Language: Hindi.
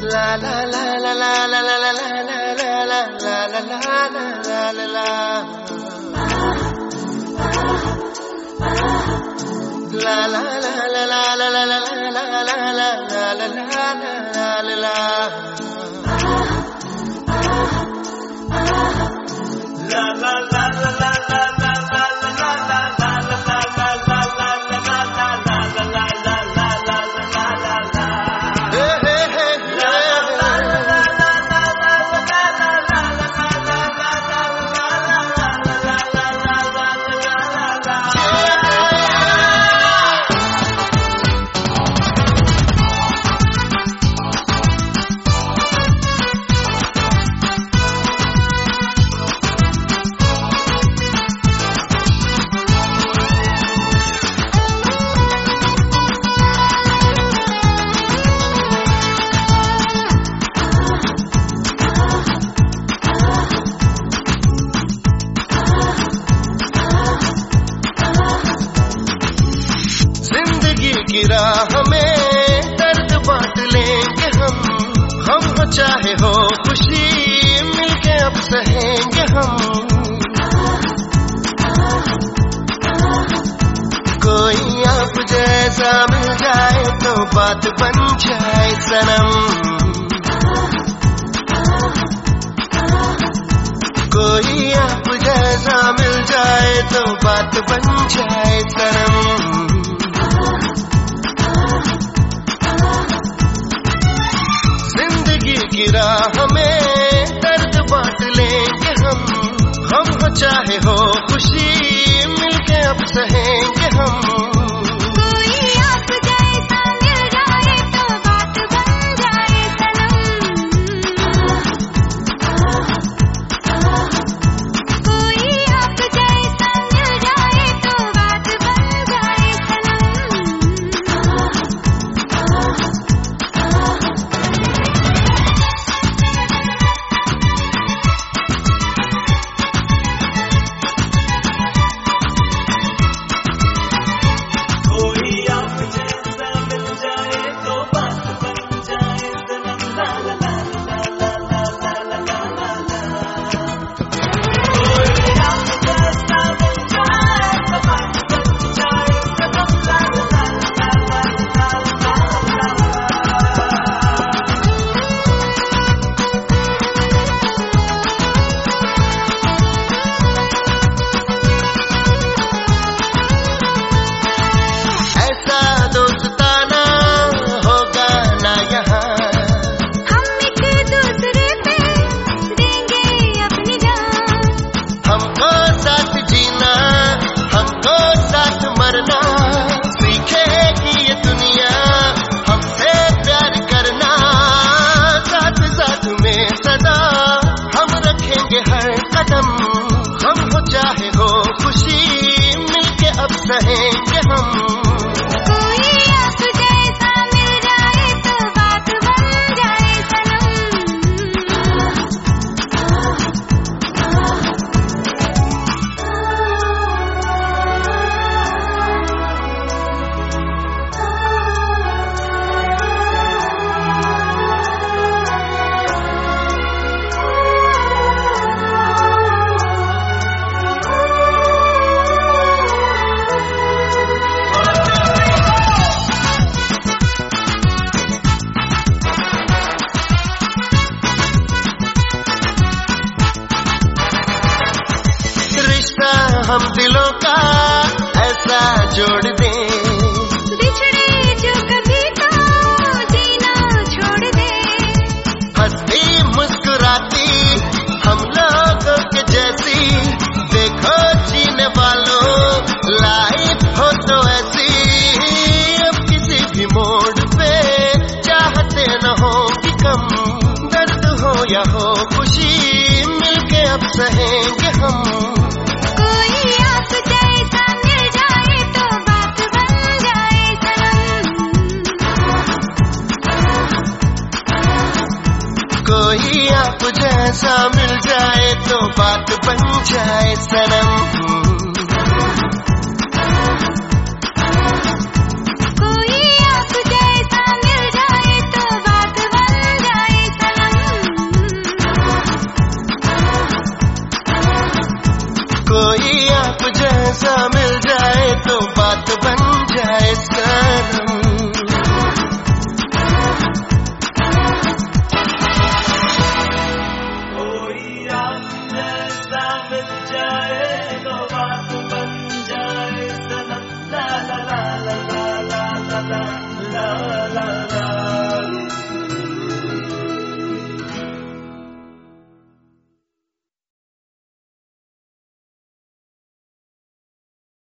La la la la la la la la la la la la la la la la. La la la la la la la la la la la la la la. La la la la la la la la la la गिरा हमें दर्द बांट लेंगे हम हो चाहे हो खुशी मिलके अब सहेंगे हम। कोई आप जैसा मिल जाए तो बात बन जाए सनम। कोई आप जैसा मिल जाए तो बात बन जाए सनम। गिरा हमें दर्द बांट लेंगे हम हो चाहे हो खुशी मिलके अब सहेंगे हम। हम हो चाहे हो खुशी मिलके अब सहेंगे हम। कोई आप जैसा मिल जाए तो बात बन जाए सनम। हम दिलों का ऐसा जोड़ दें, बिछड़े जो कभी तो जीना छोड़ दे। हंसती मुस्कुराती हम लोगों के जैसी देखो जीने वालों लाइफ हो तो ऐसी। अब किसी भी मोड़ पे चाहते न हो कि कम दर्द हो या हो खुशी मिलके अब सहेंगे हम। आप जैसा मिल जाए तो बात बन जाए सनम। कोई आप जैसा मिल जाए तो बात बन जाए सनम। कोई आप जैसा मिल जाए तो बात बन जाए। बन जाए सनम। कोई आप जैसा मिल जाए तो बात बन जाए सनम। ला ला ला ला ला ला ला ला।